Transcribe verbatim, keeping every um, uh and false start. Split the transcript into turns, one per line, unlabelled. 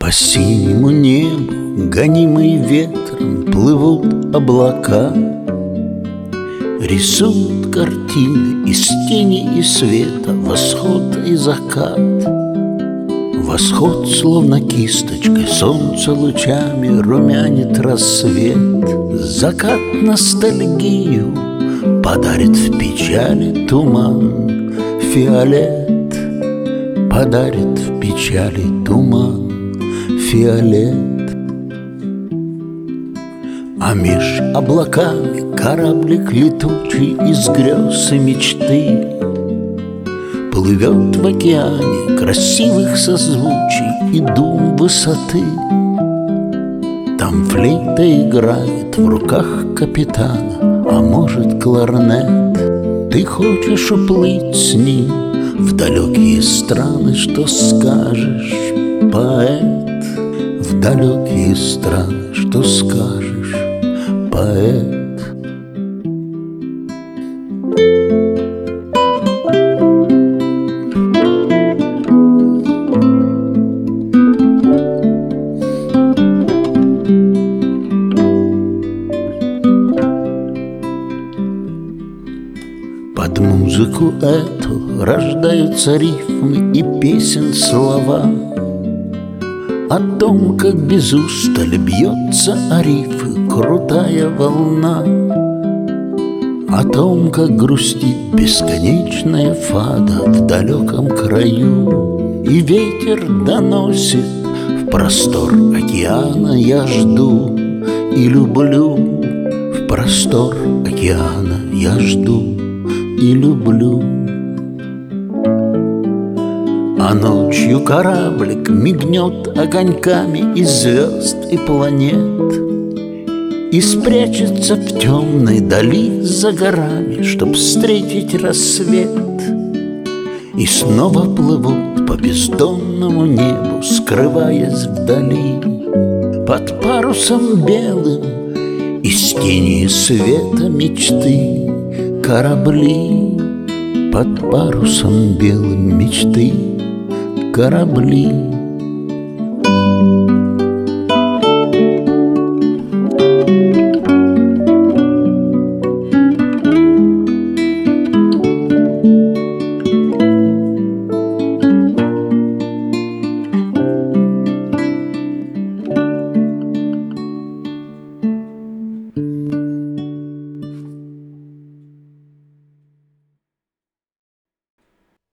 По синему небу, гонимые ветром, плывут облака, рисуют картины из тени и света, восход и закат. Восход словно кисточкой, солнце лучами румянит рассвет. Закат ностальгию подарит в печали туман. Фиолет подарит в печали туман. Фиолет. А меж облаками кораблик летучий из грез и мечты плывет в океане красивых созвучий и дум высоты. Там флейта играет в руках капитана, а может кларнет. Ты хочешь уплыть с ним в далекие страны, что скажешь, поэт? В далекие страны, что скажешь, поэт? Под музыку эту рождаются рифмы и песен слова о том, как без устали бьется о рифы крутая волна, о том, как грустит бесконечная фада в далеком краю, и ветер доносит в простор океана. Я жду и люблю в простор океана. Я жду и люблю. А ночью кораблик мигнет огоньками из звезд и планет и спрячется в темной дали за горами, чтоб встретить рассвет. И снова плывут по бездонному небу, скрываясь вдали, под парусом белым из тени света мечты. Корабли под парусом белым мечты, корабли.